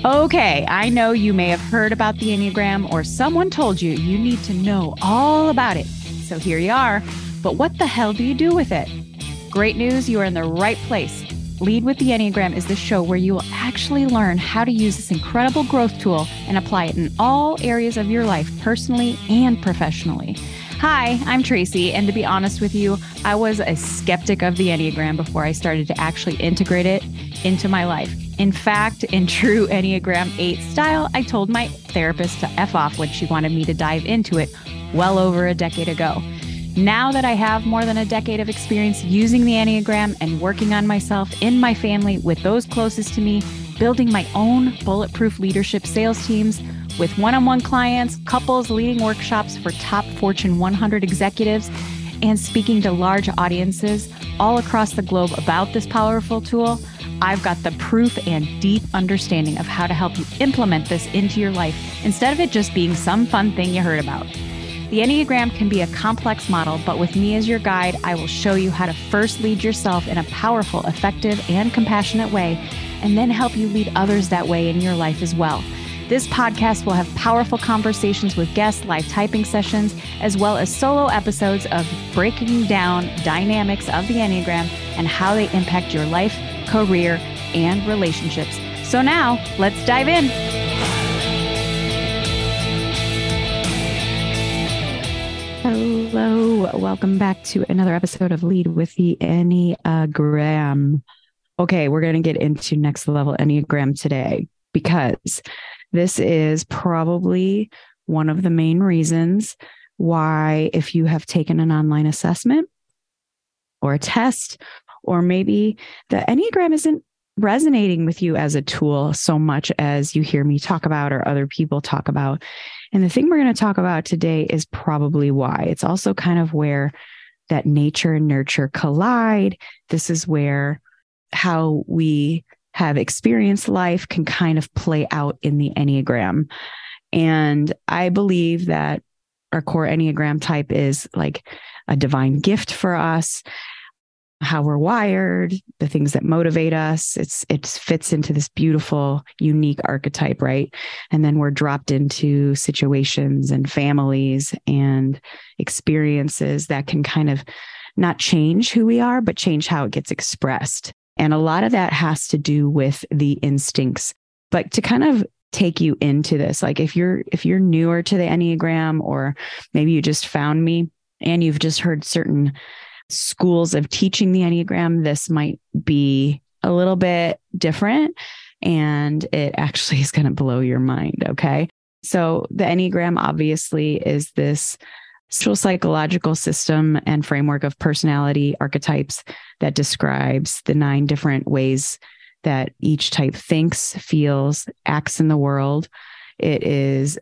Okay, I know you may have heard about the Enneagram or someone told you you need to know all about it. So here you are. But what the hell do you do with it? Great news, you are in the right place. Lead with the Enneagram is the show where you will actually learn how to use this incredible growth tool and apply it in all areas of your life, personally and professionally. Hi, I'm Tracy, and to be honest with you, I was a skeptic of the Enneagram before I started to actually integrate it into my life. In fact, in true Enneagram 8 style, I told my therapist to F off when she wanted me to dive into it well over a decade ago. Now that I have more than a decade of experience using the Enneagram and working on myself, in my family, with those closest to me, building my own bulletproof leadership sales teams, with one-on-one clients, couples, leading workshops for top Fortune 100 executives, and speaking to large audiences all across the globe about this powerful tool, I've got the proof and deep understanding of how to help you implement this into your life instead of it just being some fun thing you heard about. The Enneagram can be a complex model, but with me as your guide, I will show you how to first lead yourself in a powerful, effective, and compassionate way, and then help you lead others that way in your life as well. This podcast will have powerful conversations with guests, live typing sessions, as well as solo episodes of breaking down dynamics of the Enneagram and how they impact your life, career, and relationships. So now, let's dive in. Hello, welcome back to another episode of Lead with the Enneagram. Okay, we're going to get into next level Enneagram today because this is probably one of the main reasons why, if you have taken an online assessment or a test, or maybe the Enneagram isn't resonating with you as a tool so much as you hear me talk about or other people talk about. And the thing we're going to talk about today is probably why. It's also kind of where that nature and nurture collide. This is where how we have experienced life can kind of play out in the Enneagram. And I believe that our core Enneagram type is like a divine gift for us, how we're wired, the things that motivate us. It fits into this beautiful, unique archetype, right? And then we're dropped into situations and families and experiences that can kind of not change who we are, but change how it gets expressed. And a lot of that has to do with the instincts. But to kind of take you into this, like if you're newer to the Enneagram, or maybe you just found me and you've just heard certain schools of teaching the Enneagram, this might be a little bit different, and it actually is going to blow your mind. Okay. So the Enneagram obviously is this social psychological system and framework of personality archetypes that describes the 9 different ways that each type thinks, feels, acts in the world. It's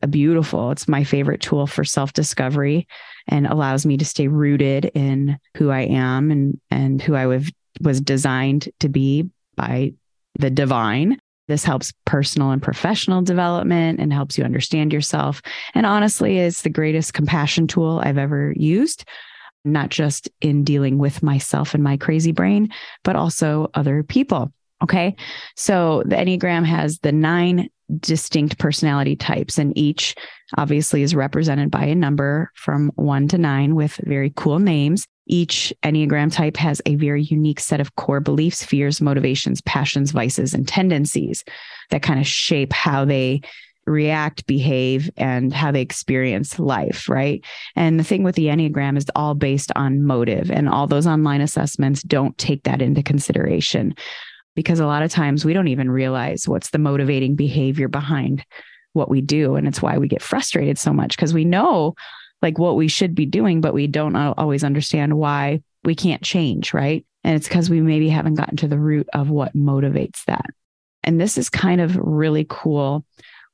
my favorite tool for self-discovery and allows me to stay rooted in who I am and who I was designed to be by the divine. This helps personal and professional development and helps you understand yourself. And honestly, it's the greatest compassion tool I've ever used, not just in dealing with myself and my crazy brain, but also other people. Okay. So the Enneagram has the 9 distinct personality types, and each obviously is represented by a number from 1 to 9 with very cool names. Each Enneagram type has a very unique set of core beliefs, fears, motivations, passions, vices, and tendencies that kind of shape how they react, behave, and how they experience life, right? And the thing with the Enneagram is all based on motive, and all those online assessments don't take that into consideration, because a lot of times we don't even realize what's the motivating behavior behind what we do. And it's why we get frustrated so much, because we know like what we should be doing, but we don't always understand why we can't change, right? And it's because we maybe haven't gotten to the root of what motivates that. And this is kind of really cool,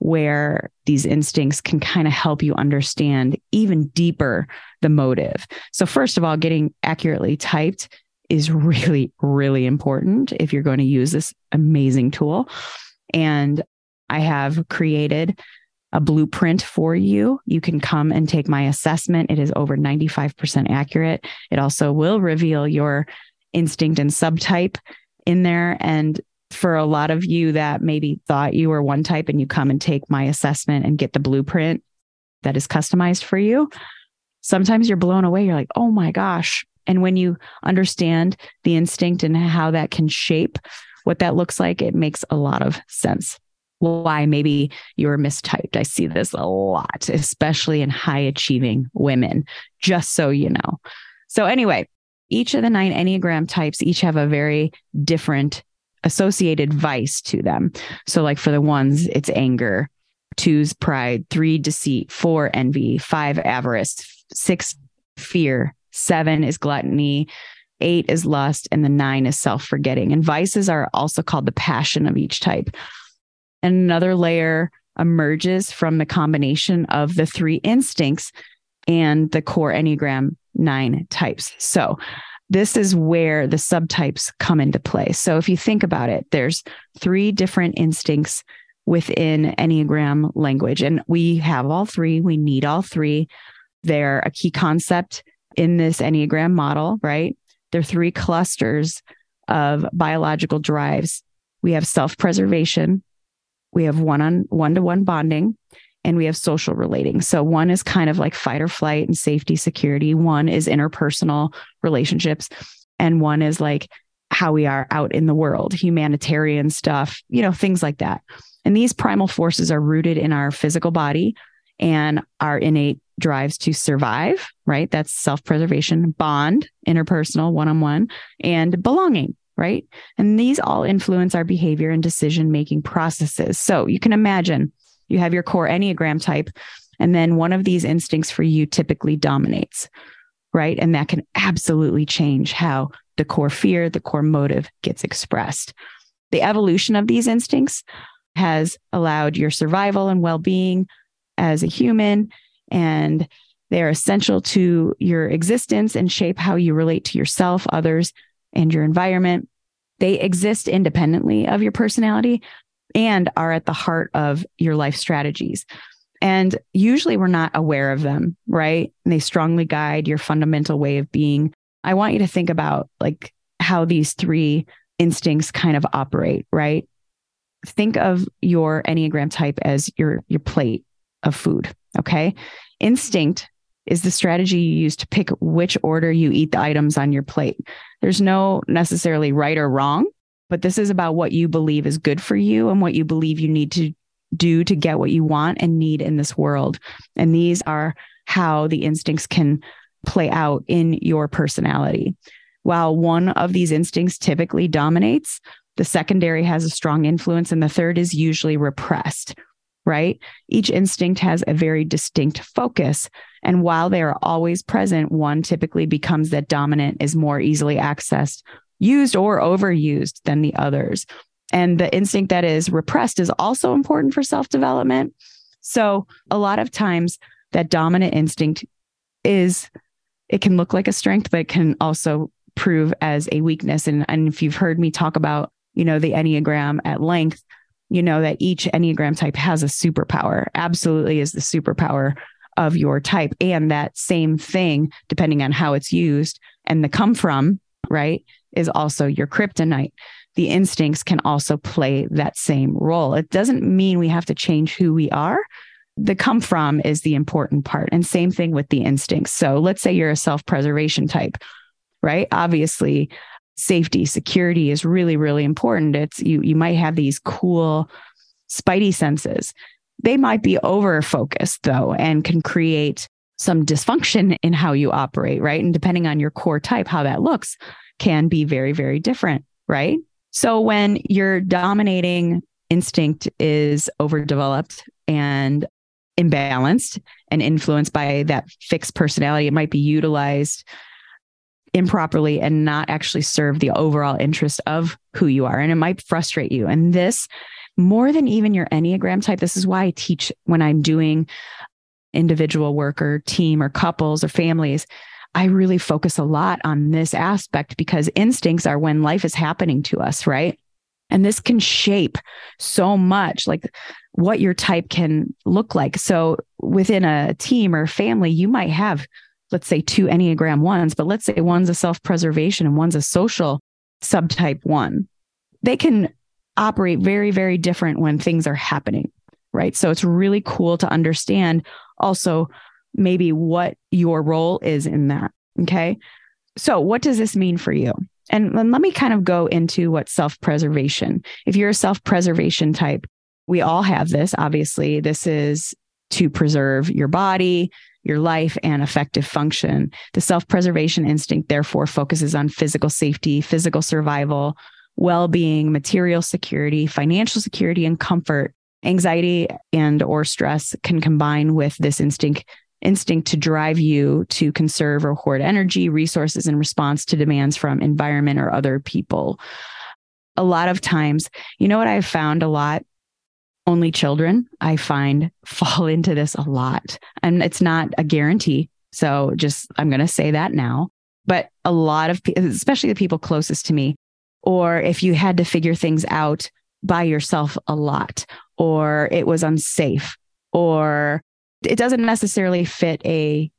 where these instincts can kind of help you understand even deeper the motive. So first of all, getting accurately typed is really, really important if you're going to use this amazing tool. And I have created a blueprint for you. You can come and take my assessment. It is over 95% accurate. It also will reveal your instinct and subtype in there. And For a lot of you that maybe thought you were one type and you come and take my assessment and get the blueprint that is customized for you, sometimes you're blown away. You're like, oh my gosh. And when you understand the instinct and how that can shape what that looks like, it makes a lot of sense. Why maybe you're mistyped. I see this a lot, especially in high achieving women, just so you know. So anyway, each of the 9 Enneagram types each have a very different associated vice to them. So like for the ones, it's anger, 2's pride, 3 deceit, 4 envy, 5 avarice, 6 fear, 7 is gluttony, 8 is lust, and the 9 is self-forgetting. And vices are also called the passion of each type. And another layer emerges from the combination of the 3 instincts and the core Enneagram 9 types. So this is where the subtypes come into play. So if you think about it, there's 3 different instincts within Enneagram language, and we have all 3. We need all 3. They're a key concept in this Enneagram model, right? They're 3 clusters of biological drives. We have self-preservation, we have one-to-one bonding, and we have social relating. So 1 is kind of like fight or flight and safety, security. 1 is interpersonal relationships. And 1 is like how we are out in the world, humanitarian stuff, things like that. And these primal forces are rooted in our physical body and our innate drives to survive, right? That's self-preservation, bond, interpersonal, one-on-one, and belonging, right? And these all influence our behavior and decision-making processes. So you can imagine you have your core Enneagram type, and then one of these instincts for you typically dominates, right? And that can absolutely change how the core fear, the core motive gets expressed. The evolution of these instincts has allowed your survival and well-being as a human, and they're essential to your existence and shape how you relate to yourself, others, and your environment. They exist independently of your personality and are at the heart of your life strategies. And usually we're not aware of them, right? And they strongly guide your fundamental way of being. I want you to think about like how these 3 instincts kind of operate, right? Think of your Enneagram type as your plate of food, okay? Instinct is the strategy you use to pick which order you eat the items on your plate. There's no necessarily right or wrong, but this is about what you believe is good for you and what you believe you need to do to get what you want and need in this world. And these are how the instincts can play out in your personality. While one of these instincts typically dominates, the secondary has a strong influence, and the third is usually repressed, right? Each instinct has a very distinct focus. And while they are always present, one typically becomes that dominant, is more easily accessed, used, or overused than the others. And the instinct that is repressed is also important for self-development. So a lot of times that dominant instinct it can look like a strength, but it can also prove as a weakness. And if you've heard me talk about, the Enneagram at length, that each Enneagram type has a superpower, absolutely is the superpower of your type. And that same thing, depending on how it's used and the come from, right, is also your kryptonite. The instincts can also play that same role. It doesn't mean we have to change who we are. The come from is the important part. And same thing with the instincts. So let's say you're a self-preservation type, right? Obviously, safety, security is really, really important. It's you might have these cool spidey senses. They might be over focused though, and can create some dysfunction in how you operate, right? And depending on your core type, how that looks can be very, very different, right? So when your dominating instinct is overdeveloped and imbalanced and influenced by that fixed personality, it might be utilized improperly and not actually serve the overall interest of who you are. And it might frustrate you. And this, more than even your Enneagram type, this is why I teach when I'm doing individual work or team or couples or families. I really focus a lot on this aspect because instincts are when life is happening to us, right? And this can shape so much, like what your type can look like. So within a team or family, you might have, let's say, 2 Enneagram 1s, but let's say one's a self-preservation and one's a social subtype 1. They can operate very, very different when things are happening, right? So it's really cool to understand also maybe what your role is in that. Okay. So what does this mean for you? And let me kind of go into what self-preservation. If you're a self-preservation type, we all have this. Obviously, this is to preserve your body, your life, and effective function. The self-preservation instinct, therefore, focuses on physical safety, physical survival, well-being, material security, financial security, and comfort. Anxiety and or stress can combine with this instinct to drive you to conserve or hoard energy, resources in response to demands from environment or other people. A lot of times, you know what I've found a lot? Only children, I find, fall into this a lot. And it's not a guarantee. So I'm going to say that now. But a lot of people, especially the people closest to me, or if you had to figure things out by yourself a lot, or it was unsafe, or it doesn't necessarily fit a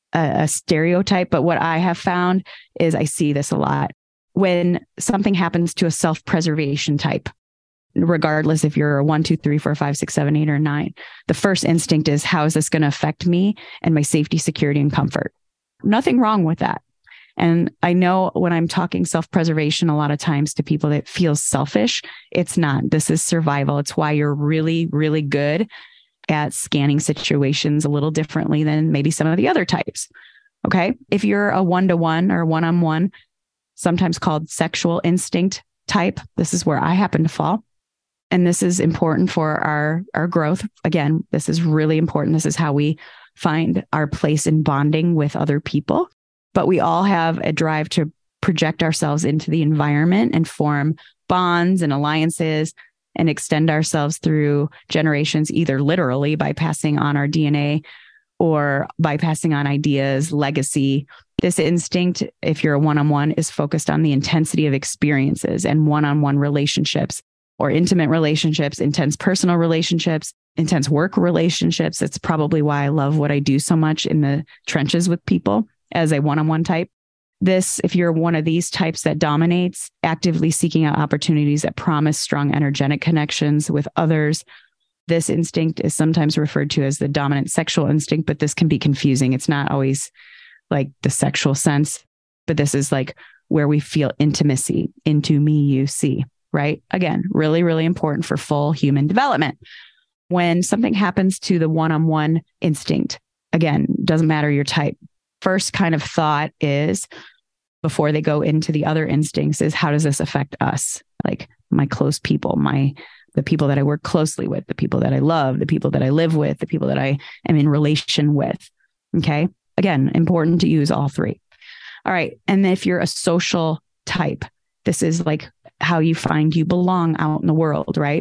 stereotype. But what I have found is I see this a lot when something happens to a self-preservation type, regardless if you're a 1, 2, 3, 4, 5, 6, 7, 8, or 9. The first instinct is, how is this going to affect me and my safety, security, and comfort? Nothing wrong with that. And I know when I'm talking self-preservation, a lot of times to people that feels selfish, it's not. This is survival. It's why you're really, really good at scanning situations a little differently than maybe some of the other types. Okay. If you're a 1-to-1 or 1-on-1, sometimes called sexual instinct type, this is where I happen to fall. And this is important for our growth. Again, this is really important. This is how we find our place in bonding with other people. But we all have a drive to project ourselves into the environment and form bonds and alliances and extend ourselves through generations, either literally by passing on our DNA or by passing on ideas, legacy. This instinct, if you're a 1-on-1, is focused on the intensity of experiences and one-on-one relationships or intimate relationships, intense personal relationships, intense work relationships. It's probably why I love what I do so much in the trenches with people as a 1-on-1 type. This, if you're one of these types that dominates, actively seeking out opportunities that promise strong energetic connections with others. This instinct is sometimes referred to as the dominant sexual instinct, but this can be confusing. It's not always like the sexual sense, but this is like where we feel intimacy, into me, you see, right? Again, really, really important for full human development. When something happens to the 1-on-1 instinct, again, doesn't matter your type. First kind of thought is, before they go into the other instincts, is how does this affect us? Like my close people, the people that I work closely with, the people that I love, the people that I live with, the people that I am in relation with. Okay. Again, important to use all three. All right. And then if you're a social type, this is like how you find you belong out in the world, right?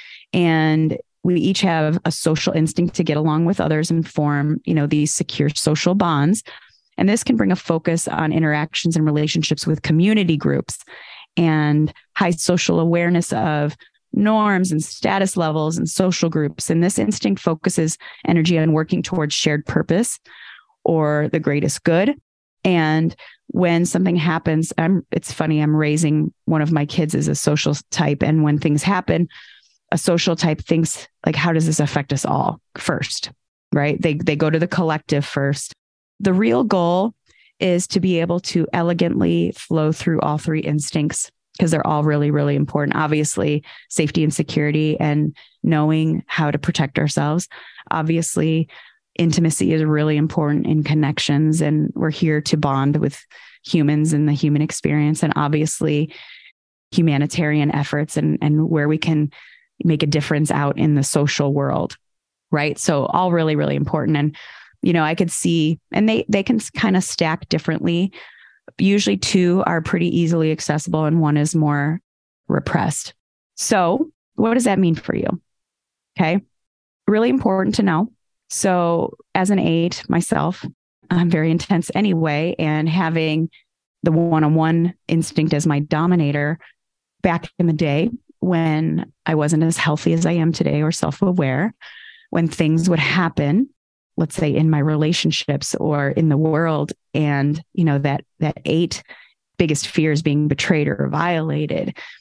And we each have a social instinct to get along with others and form, these secure social bonds. And this can bring a focus on interactions and relationships with community groups and high social awareness of norms and status levels and social groups. And this instinct focuses energy on working towards shared purpose or the greatest good. And when something happens, it's funny, I'm raising one of my kids as a social type. And when things happen, a social type thinks like, how does this affect us all first, right? They go to the collective first. The real goal is to be able to elegantly flow through all three instincts because they're all really, really important. Obviously, safety and security and knowing how to protect ourselves. Obviously, intimacy is really important in connections, and we're here to bond with humans and the human experience. And obviously, humanitarian efforts and where we can make a difference out in the social world, right? So all really, really important. And I could see, and they can kind of stack differently. Usually 2 are pretty easily accessible and 1 is more repressed. So what does that mean for you? Okay. Really important to know. So as an 8 myself, I'm very intense anyway. And having the 1-on-1 instinct as my dominator back in the day when I wasn't as healthy as I am today or self-aware, when things would happen, let's say in my relationships or in the world. And, that 8 biggest fear is being betrayed or violated.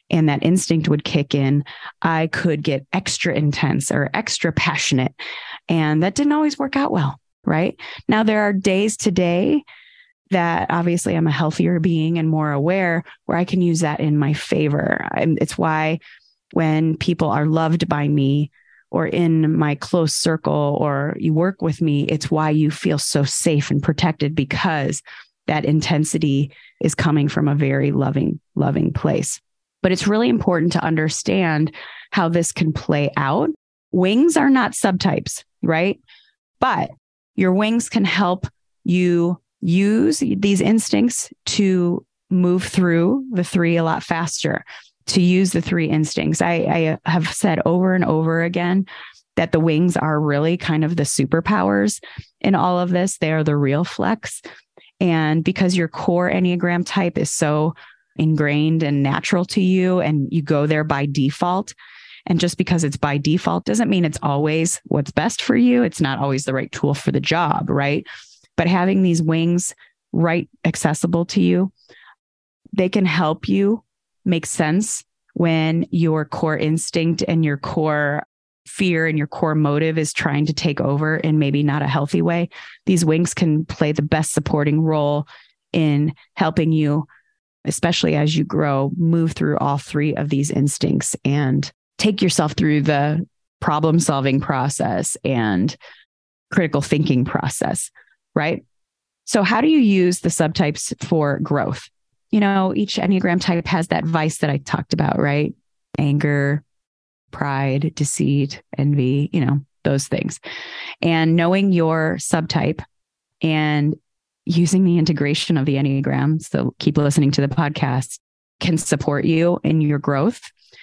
and that instinct would kick in, I could get extra intense or extra passionate. And that didn't always work out well, right? Now, there are days today that obviously I'm a healthier being and more aware where I can use that in my favor. It's why when people are loved by me or in my close circle or you work with me, it's why you feel so safe and protected, because that intensity is coming from a very loving place. But it's really important to understand how this can play out. Wings are not subtypes, right? But your wings can help you use these instincts to move through the 3 a lot faster, to use the 3 instincts. I have said over and over again that the wings are really kind of the superpowers in all of this. They are the real flex. And because your core Enneagram type is so ingrained and natural to you, and you go there by default, and just because it's by default doesn't mean it's always what's best for you. It's not always the right tool for the job, right? But having these wings right accessible to you, they can help you make sense when your core instinct and your core fear and your core motive is trying to take over in maybe not a healthy way. These wings can play the best supporting role in helping you, especially as you grow, move through all 3 of these instincts and take yourself through the problem solving process and critical thinking process, right? So how do you use the subtypes for growth? You know, each Enneagram type has that vice that I talked about, right? Anger, pride, deceit, envy, those things. And knowing your subtype and using the integration of the Enneagram, so keep listening to the podcast, can support you in your growth,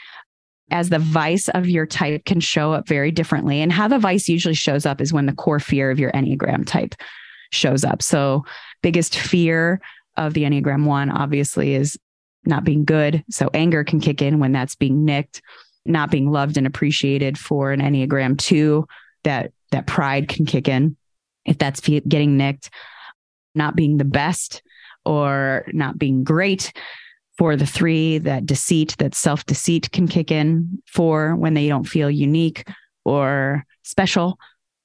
as the vice of your type can show up very differently. And how the vice usually shows up is when the core fear of your Enneagram type shows up. So biggest fear of the Enneagram 1 obviously is not being good. So anger can kick in when that's being nicked. Not being loved and appreciated for an Enneagram 2, that pride can kick in if that's getting nicked. Not being the best or not being great for the 3, that deceit, that self-deceit can kick in for when they don't feel unique or special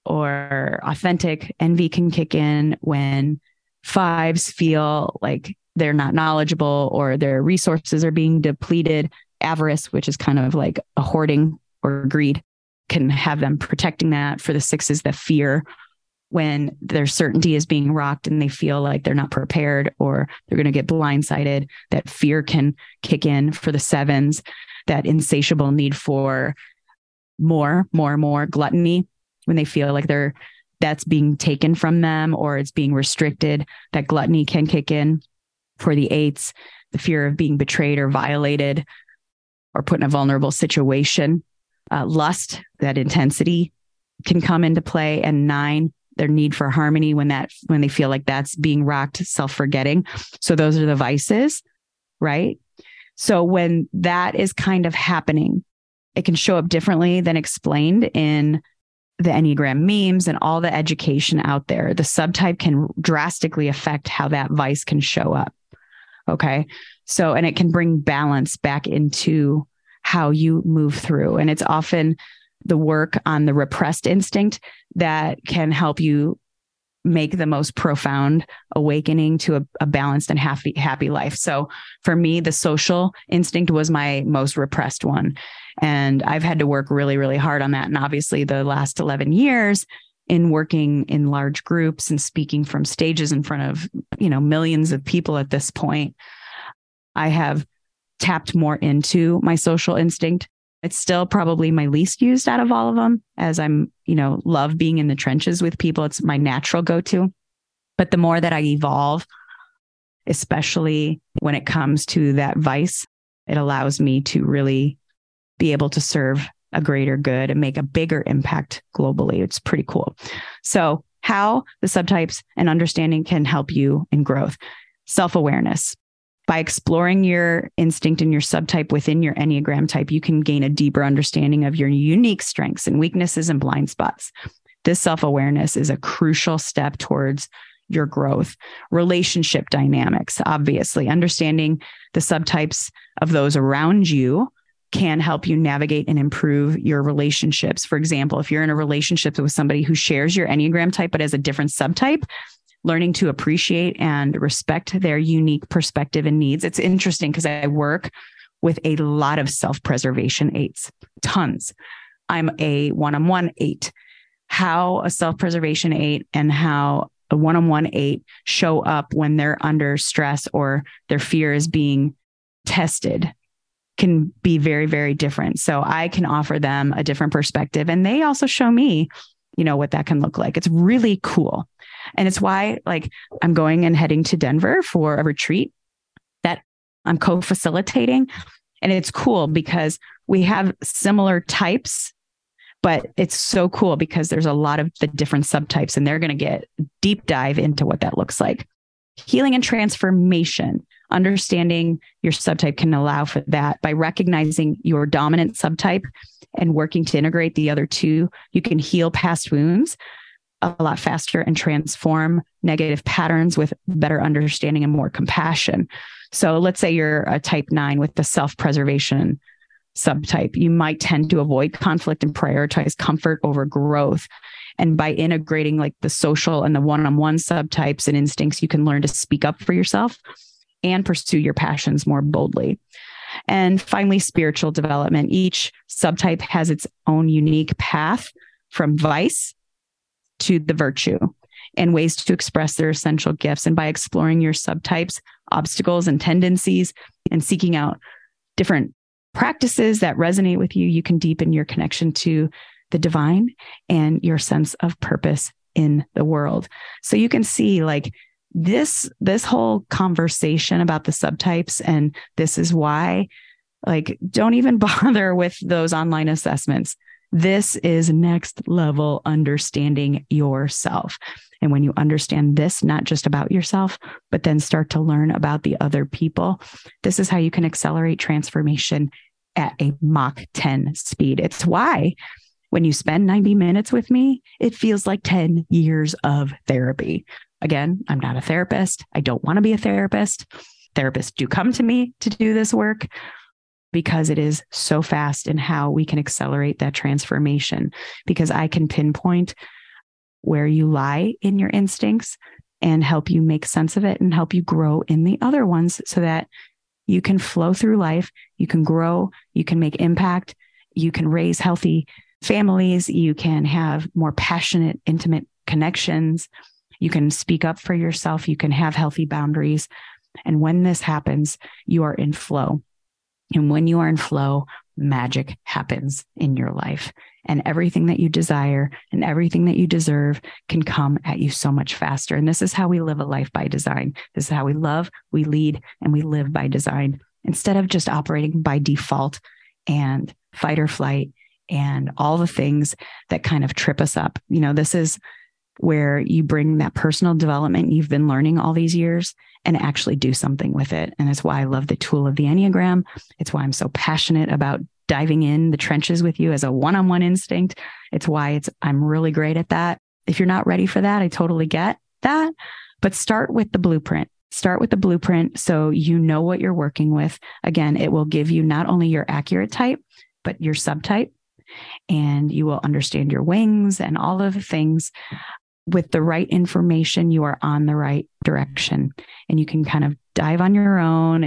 or authentic. Envy can kick in when 5s feel like they're not knowledgeable or their resources are being depleted. Avarice, which is kind of like a hoarding or greed, can have them protecting that. For the 6s, the fear when their certainty is being rocked and they feel like they're not prepared or they're going to get blindsided, that fear can kick in. For the 7s, that insatiable need for more, gluttony, when they feel like that's being taken from them or it's being restricted, that gluttony can kick in. For the 8s, the fear of being betrayed or violated or put in a vulnerable situation. Lust, that intensity can come into play. And 9, their need for harmony when they feel like that's being rocked, self-forgetting. So those are the vices, right? So when that is kind of happening, it can show up differently than explained in the Enneagram memes and all the education out there. The subtype can drastically affect how that vice can show up. Okay. So, and it can bring balance back into how you move through. And it's often the work on the repressed instinct that can help you make the most profound awakening to a balanced and happy life. So for me, the social instinct was my most repressed one. And I've had to work really, really hard on that. And obviously the last 11 years in working in large groups and speaking from stages in front of, millions of people at this point, I have tapped more into my social instinct. It's still probably my least used out of all of them, as I'm, love being in the trenches with people. It's my natural go-to. But the more that I evolve, especially when it comes to that vice, it allows me to really be able to serve a greater good and make a bigger impact globally. It's pretty cool. So how the subtypes and understanding can help you in growth. Self-awareness. By exploring your instinct and your subtype within your Enneagram type, you can gain a deeper understanding of your unique strengths and weaknesses and blind spots. This self-awareness is a crucial step towards your growth. Relationship dynamics, obviously, understanding the subtypes of those around you can help you navigate and improve your relationships. For example, if you're in a relationship with somebody who shares your Enneagram type, but has a different subtype, learning to appreciate and respect their unique perspective and needs. It's interesting because I work with a lot of self-preservation 8s, tons. I'm a one-on-one 8. How a self-preservation 8 and how a one-on-one 8 show up when they're under stress or their fear is being tested can be very, very different. So I can offer them a different perspective, and they also show me, what that can look like. It's really cool. And it's why I'm going and heading to Denver for a retreat that I'm co-facilitating. And it's cool because we have similar types, but it's so cool because there's a lot of the different subtypes, and they're going to get deep dive into what that looks like. Healing and transformation. Understanding your subtype can allow for that. By recognizing your dominant subtype and working to integrate the other two, you can heal past wounds a lot faster and transform negative patterns with better understanding and more compassion. So let's say you're a type 9 with the self-preservation subtype. You might tend to avoid conflict and prioritize comfort over growth. And by integrating the social and the one-on-one subtypes and instincts, you can learn to speak up for yourself and pursue your passions more boldly. And finally, spiritual development. Each subtype has its own unique path from vice to the virtue and ways to express their essential gifts. And by exploring your subtypes, obstacles, and tendencies, and seeking out different practices that resonate with you, you can deepen your connection to the divine and your sense of purpose in the world. So you can see this whole conversation about the subtypes, and this is why, don't even bother with those online assessments. This is next level understanding yourself. And when you understand this, not just about yourself, but then start to learn about the other people, this is how you can accelerate transformation at a Mach 10 speed. It's why when you spend 90 minutes with me, it feels like 10 years of therapy. Again, I'm not a therapist. I don't want to be a therapist. Therapists do come to me to do this work because it is so fast in how we can accelerate that transformation, because I can pinpoint where you lie in your instincts and help you make sense of it and help you grow in the other ones so that you can flow through life, you can grow, you can make impact, you can raise healthy families, you can have more passionate, intimate connections. You can speak up for yourself. You can have healthy boundaries. And when this happens, you are in flow. And when you are in flow, magic happens in your life. And everything that you desire and everything that you deserve can come at you so much faster. And this is how we live a life by design. This is how we love, we lead, and we live by design, instead of just operating by default and fight or flight and all the things that kind of trip us up. This is where you bring that personal development you've been learning all these years and actually do something with it. And it's why I love the tool of the Enneagram. It's why I'm so passionate about diving in the trenches with you as a one-on-one instinct. It's why I'm really great at that. If you're not ready for that, I totally get that. But start with the blueprint. Start with the blueprint so you know what you're working with. Again, it will give you not only your accurate type, but your subtype. And you will understand your wings and all of the things. With the right information, you are on the right direction, and you can kind of dive on your own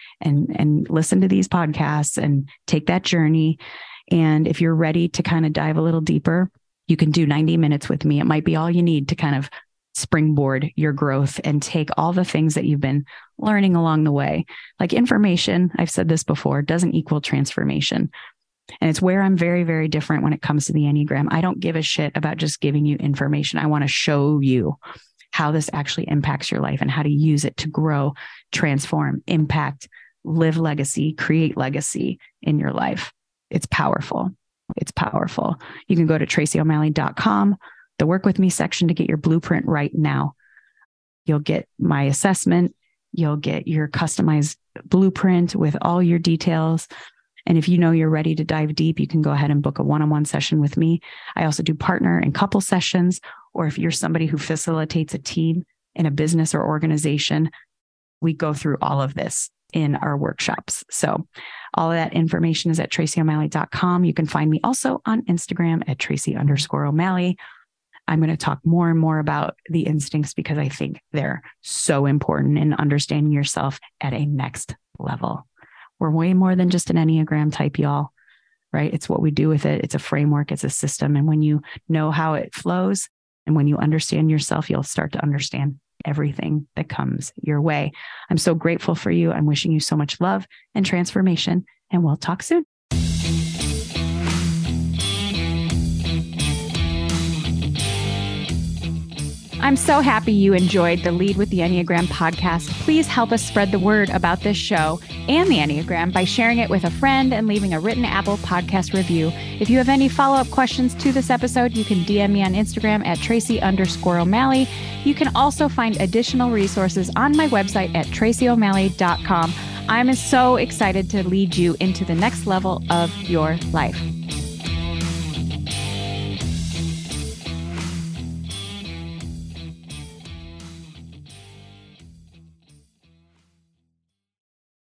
and listen to these podcasts and take that journey. And if you're ready to kind of dive a little deeper, you can do 90 minutes with me. It might be all you need to kind of springboard your growth and take all the things that you've been learning along the way. Information, I've said this before, doesn't equal transformation. And it's where I'm very, very different when it comes to the Enneagram. I don't give a shit about just giving you information. I want to show you how this actually impacts your life and how to use it to grow, transform, impact, live legacy, create legacy in your life. It's powerful. It's powerful. You can go to TracyO'Malley.com, the work with me section, to get your blueprint right now. You'll get my assessment. You'll get your customized blueprint with all your details. And if you know you're ready to dive deep, you can go ahead and book a one-on-one session with me. I also do partner and couple sessions, or if you're somebody who facilitates a team in a business or organization, we go through all of this in our workshops. So all of that information is at tracyo'malley.com. You can find me also on Instagram at Tracy_O'Malley. I'm going to talk more and more about the instincts because I think they're so important in understanding yourself at a next level. We're way more than just an Enneagram type, y'all, right? It's what we do with it. It's a framework. It's a system. And when you know how it flows and when you understand yourself, you'll start to understand everything that comes your way. I'm so grateful for you. I'm wishing you so much love and transformation, and we'll talk soon. I'm so happy you enjoyed the Lead with the Enneagram podcast. Please help us spread the word about this show and the Enneagram by sharing it with a friend and leaving a written Apple Podcast review. If you have any follow-up questions to this episode, you can DM me on Instagram at Tracy_O'Malley. You can also find additional resources on my website at TracyO'Malley.com. I'm so excited to lead you into the next level of your life.